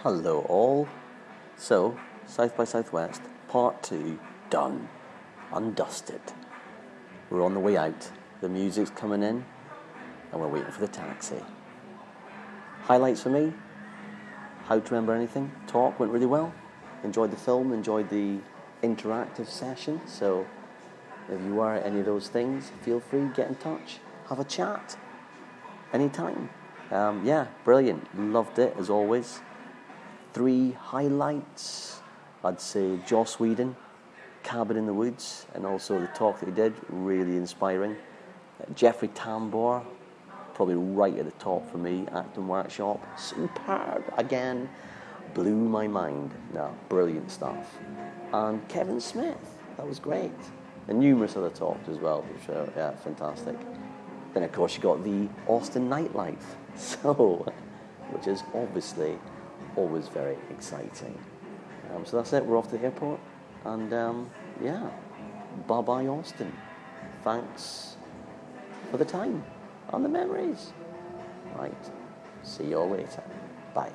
Hello all. So, South by Southwest, part 2, done. Undusted. We're on the way out. The music's coming in, and we're waiting for the taxi. Highlights for me? How to remember anything? Talk went really well. Enjoyed the film, enjoyed the interactive session. So, if you are any of those things, feel free, get in touch. Have a chat. Anytime. Brilliant. Loved it, as always. 3 highlights, I'd say Joss Whedon, Cabin in the Woods, and also the talk that he did, really inspiring. Jeffrey Tambor, probably right at the top for me, Acting Workshop, superb, again, blew my mind. No, brilliant stuff. And Kevin Smith, that was great. And numerous other talks as well, which are, fantastic. Then of course you got the Austin nightlife, which is obviously always very exciting. So that's it, we're off to the airport, and bye-bye Austin. Thanks for the time and the memories. Right, see you all later. Bye.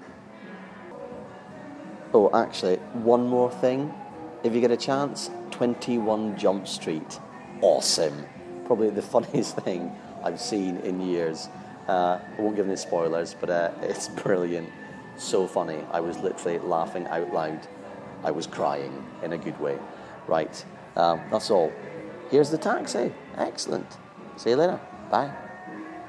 Oh, actually, one more thing. If you get a chance, 21 Jump Street. Awesome. Probably the funniest thing I've seen in years. I won't give any spoilers, but it's brilliant. So funny. I was literally laughing out loud. I was crying in a good way. Right, that's all. Here's the taxi. Excellent. See you later. Bye.